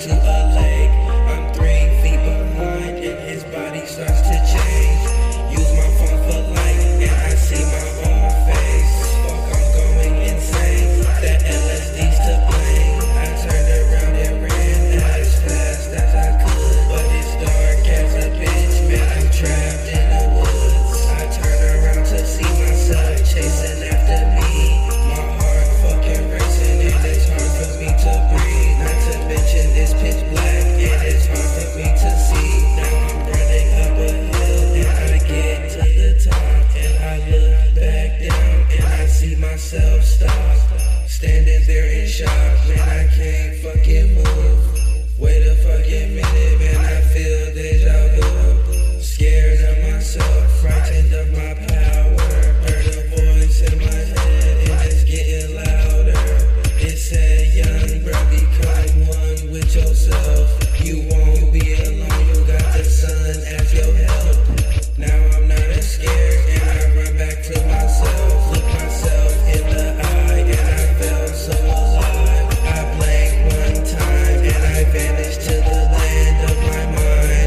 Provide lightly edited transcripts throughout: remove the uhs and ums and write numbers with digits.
to a lake. I'm 3 feet behind and his body starts to change. Use my phone for light and I see my own face. Fuck, I'm going insane. That LSD's to blame. I turned around and ran as fast as I could, but it's dark as a bitch, man. I'm trapped in the woods. I turn around to see myself chasing after me. My heart fucking racing and it's hard for me to breathe. Not to mention it's pitch black and it's hard for me to see. Now I'm running up a hill and I get to the top and I look back down and I see myself stop. Standing there in shock, man, I can't fucking move. Wait a fucking minute, man, I feel deja vu. Scared of myself, frightened of my power. Heard a voice in my head and it's getting louder. It said, young bro, become one with yourself. You won't be alone, you got the sun as your help. Now I'm not as scared and I run back to myself. Look myself in the eye and I felt so alive. I blinked one time and I vanished to the land of my mind.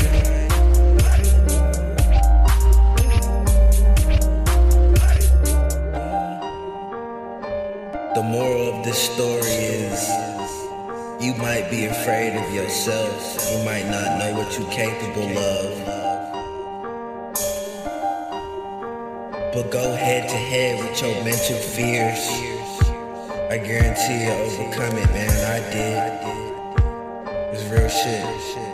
The moral of this story is, you might be afraid of yourself. You might not know what you're capable of. But go head to head with your mental fears. I guarantee you'll overcome it, man. I did. It's real shit.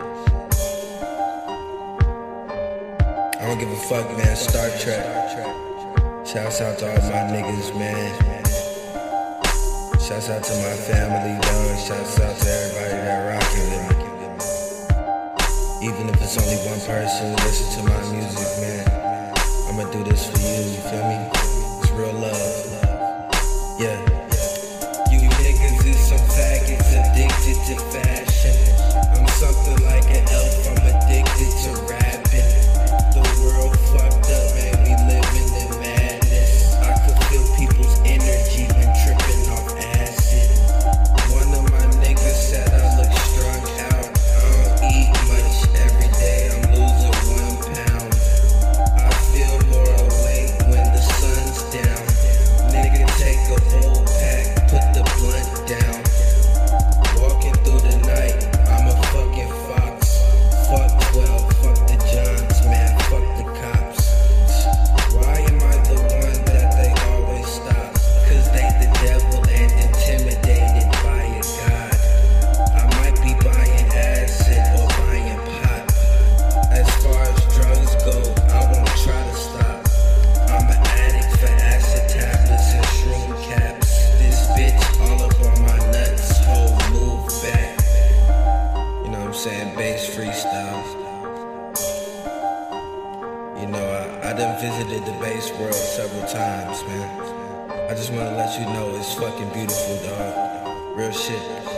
I don't give a fuck, man. Star Trek. Shouts out to all my niggas, man. Shouts out to my family, dog. Shouts out to everybody that rockin' with me. Even if it's only one person who listen to my music, man, I'ma do this for you, you feel me? It's real love. Yeah. You niggas is some faggots addicted to fashion. I'm something like an elf, I'm addicted to rapping. The world fucked up, man, we living in madness. I could feel people's energy when tripping off acid. One of my niggas said I look strung out. I don't eat much every day, I'm losing 1 pound. I feel more awake when the sun's down. Nigga, take a whole pack, put the blunt down. Walking through the night, I'm a fucking fox. Fuck 12, fuck the Johns, man, fuck the cops. Why am I the one that they always stop? Cause they the devil and intimidated by a god. I might be buying acid or buying pop. As far as drugs go, I won't try to stop. I'm an addict for acid tablets and shroom caps. This bitch all up on my nuts, whole move back. You know what I'm saying? Bass freestyle. You know, I done visited the bass world several times, man. I just wanna let you know it's fucking beautiful, dog. Real shit.